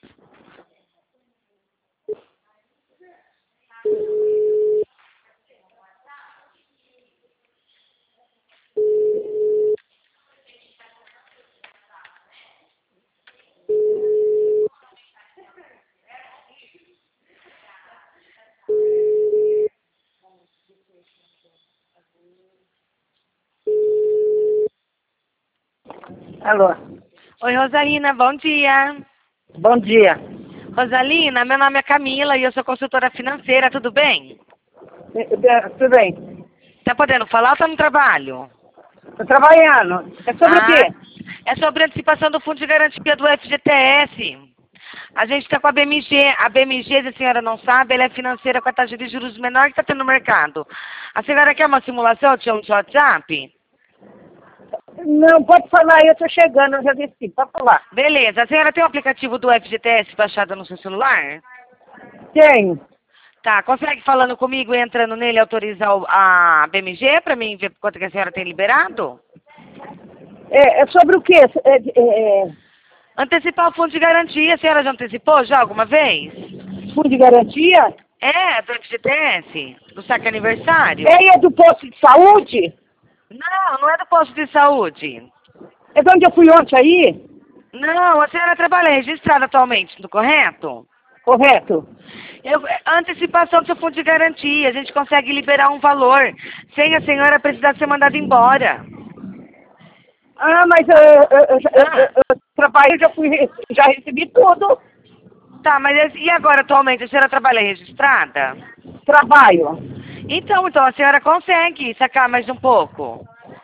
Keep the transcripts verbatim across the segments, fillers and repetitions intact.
Alô? Oi, Rosalina, bom dia. Bom dia. Rosalina, meu nome é Camila e eu sou consultora financeira, tudo bem? Eh, eh, Tudo bem? Tá podendo falar ou tá no trabalho? Estou trabalhando. É sobre o quê? É sobre a antecipação do Fundo de Garantia do F G T S. A gente está com a B M G. A B M G, se a senhora não sabe, ela é financeira com a taxa de juros menor que está tendo no mercado. A senhora quer uma simulação? Tinha um WhatsApp? Não, pode falar, eu estou chegando, eu já desci, pode falar. Beleza. A senhora tem o aplicativo do F G T S baixado no seu celular? Tenho. Tá, consegue falando comigo e entrando nele autorizar o- a B M G para mim ver quanto que a senhora tem liberado? É, é sobre o quê? É, é, é, Antecipar o fundo de garantia, a senhora já antecipou já alguma vez? fundo de garantia? É, do F G T S, do saque aniversário. É, é do posto de saúde? Não, não é do posto de saúde. É de onde eu fui ontem aí? Não, a senhora trabalha registrada atualmente, tudo correto? Correto? Eu, antecipação do seu fundo de garantia, a gente consegue liberar um valor sem a senhora precisar ser mandada embora. Ah, mas eu, eu, eu, eu, Ah, eu, eu trabalho, já fui, já recebi tudo. tá, mas esse- e agora atualmente a senhora trabalha registrada? Trabalho. Então, então a senhora consegue sacar mais um pouco.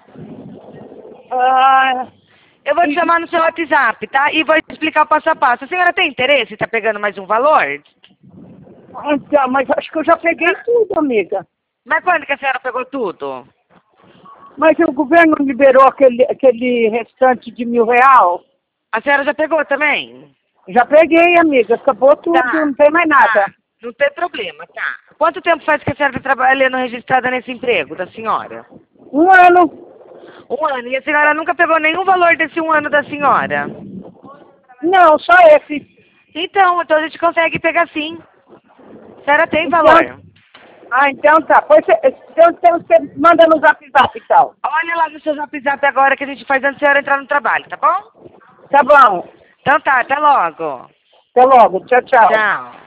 Ah, Eu vou te chamar no seu WhatsApp, tá? E vou explicar o passo a passo. A senhora tem interesse em estar pegando mais um valor? então, mas acho que eu já peguei tudo, amiga. Mas quando que a senhora pegou tudo? Mas o governo liberou aquele, aquele restante de mil real? A senhora já pegou também? Já peguei, amiga. Acabou tudo, Tá. não tem mais nada. Tá. Não tem problema, tá. Quanto tempo faz que a senhora está trabalhando registrada nesse emprego da senhora? Um ano. Um ano. E a senhora nunca pegou nenhum valor desse um ano da senhora? Não, só esse. Então, então a gente consegue pegar sim. A senhora tem Então, valor. ah, então tá. Pois você, então, então você manda no zap zap e tal. Olha lá no seu zap zap agora que a gente faz antes da senhora entrar no trabalho, tá bom? Tá bom. Então tá, até logo. Até logo. Tchau, tchau. Tchau.